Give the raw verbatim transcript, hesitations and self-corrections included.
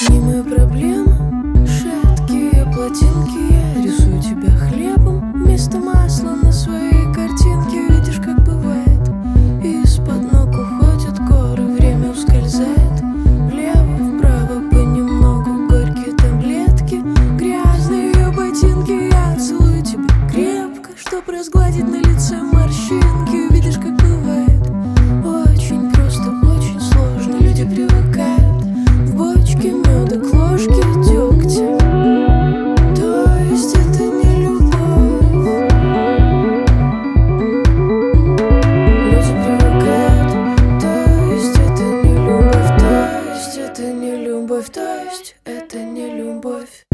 Не моя проблема, шаткие плотинки. Я рисую тебя хлебом вместо масла на своей картинке. Видишь, как бывает, из-под ног уходят горы, время ускользает влево, вправо, понемногу горькие таблетки, грязные ботинки. Я целую тебя крепко, чтоб разгладить на лице морщинки. Видишь, как бывает, очень просто, очень сложно. Люди привыкают в бочке меда к ложке дегтя. То есть это не любовь. Люди привыкают, то есть это не любовь. То есть это не любовь, то есть это не любовь.